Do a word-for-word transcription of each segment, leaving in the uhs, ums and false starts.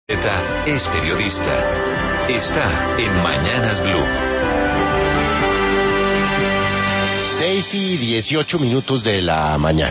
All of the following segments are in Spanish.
Es periodista. Está en Mañanas Blue. Seis y dieciocho minutos de la mañana.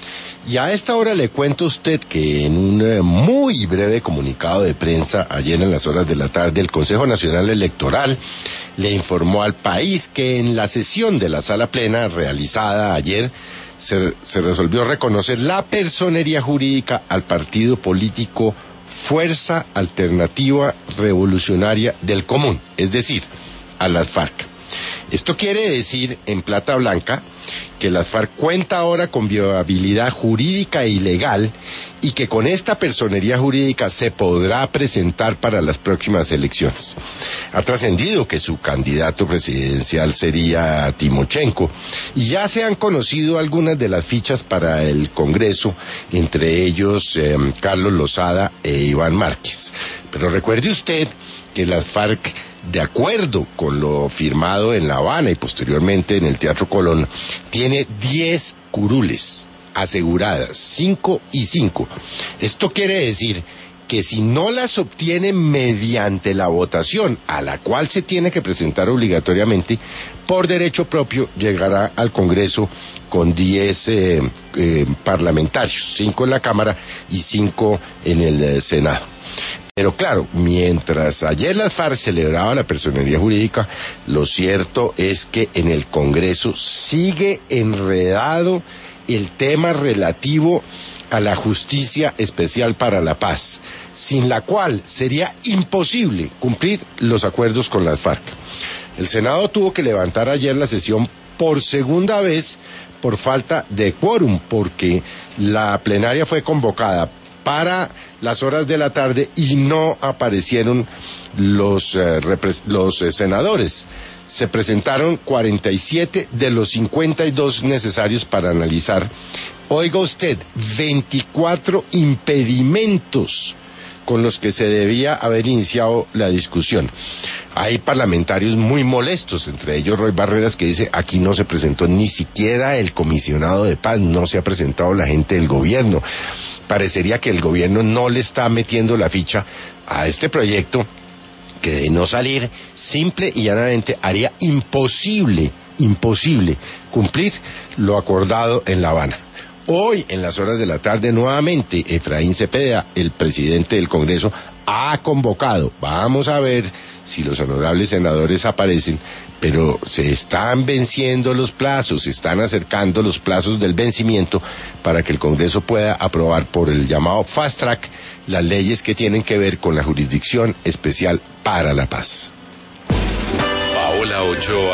Y a esta hora le cuento a usted que en un muy breve comunicado de prensa ayer en las horas de la tarde, el Consejo Nacional Electoral le informó al país que en la sesión de la sala plena realizada ayer se, se resolvió reconocer la personería jurídica al partido político Fuerza Alternativa Revolucionaria del Común, es decir, a las FARC. Esto quiere decir, en plata blanca, que las FARC cuenta ahora con viabilidad jurídica y legal y que con esta personería jurídica se podrá presentar para las próximas elecciones. Ha trascendido que su candidato presidencial sería Timochenko y ya se han conocido algunas de las fichas para el Congreso, entre ellos eh, Carlos Lozada e Iván Márquez. Pero recuerde usted que las FARC, de acuerdo con lo firmado en La Habana y posteriormente en el Teatro Colón, tiene diez curules aseguradas, cinco y cinco. Esto quiere decir que si no las obtiene mediante la votación, a la cual se tiene que presentar obligatoriamente, por derecho propio llegará al Congreso con diez eh, eh, parlamentarios, cinco en la Cámara y cinco en el eh, Senado. Pero claro, mientras ayer las FARC celebraba la personería jurídica, lo cierto es que en el Congreso sigue enredado el tema relativo a la Justicia Especial para la Paz, sin la cual sería imposible cumplir los acuerdos con las FARC. El Senado tuvo que levantar ayer la sesión por segunda vez por falta de quórum, porque la plenaria fue convocada para las horas de la tarde y no aparecieron los, eh, los eh, senadores. Se presentaron cuarenta y siete de los cincuenta y dos necesarios para analizar. Oiga usted, veinticuatro impedimentos con los que se debía haber iniciado la discusión. Hay parlamentarios muy molestos, entre ellos Roy Barreras, que dice, aquí no se presentó ni siquiera el comisionado de paz, no se ha presentado la gente del gobierno. Parecería que el gobierno no le está metiendo la ficha a este proyecto que, de no salir, simple y llanamente haría imposible, imposible cumplir lo acordado en La Habana. Hoy, en las horas de la tarde, nuevamente, Efraín Cepeda, el presidente del Congreso, ha convocado. Vamos a ver si los honorables senadores aparecen, pero se están venciendo los plazos, se están acercando los plazos del vencimiento para que el Congreso pueda aprobar por el llamado Fast Track las leyes que tienen que ver con la Jurisdicción Especial para la Paz. Paola Ochoa.